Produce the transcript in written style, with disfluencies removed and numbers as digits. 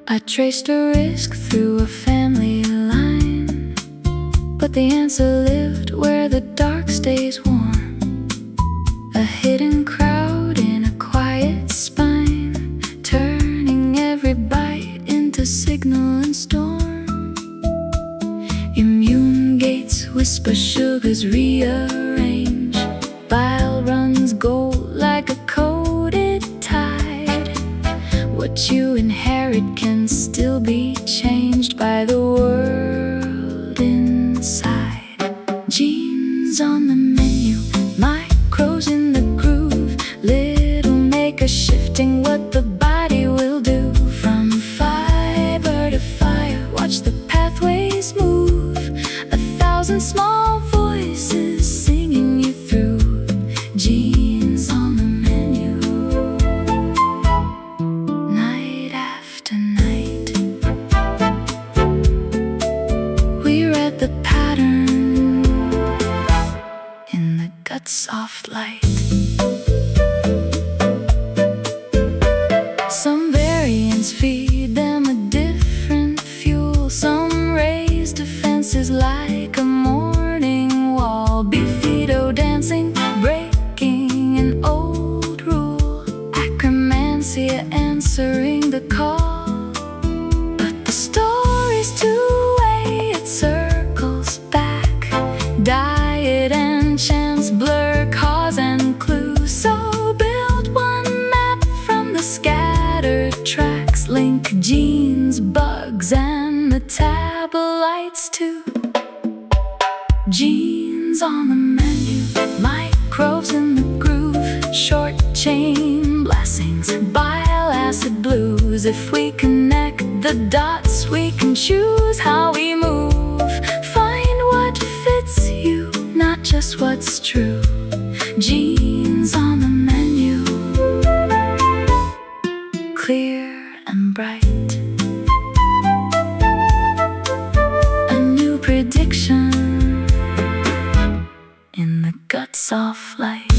I traced a risk through a family line, but the answer lived where the dark stays warm. A hidden crowd in a quiet spine, turning every bite into signal and storm. Immune gates whisper, sugars rearrange. Bile runs gold like a coated tide. What you inherit can still be changed by the world inside. Genes on the menu, microbes in the groove. Little maker shifting what the body will do. From fiber to fire, watch the pathways move. 1,000 small voices singing you through. Genes on the menu, night after night. We read the pattern in the gut's soft light. Some variants feed them a different fuel. Some raise defenses like a morning wall. Beefedo dancing, breaking an old rule. Acromancia answering the call. But the story's two-way, it circles back. Diet and chance blur cause and clue. So build one map from the scattered tracks. Link genes, bugs, and metabolites too. Genes on the menu, microbes in the groove. Short chain blessings, bile acid blues. If we connect the dots, we can choose how we move. Find what fits you, not just what's true. Genes on the menu, clear and bright. A new prediction in the gut's soft light.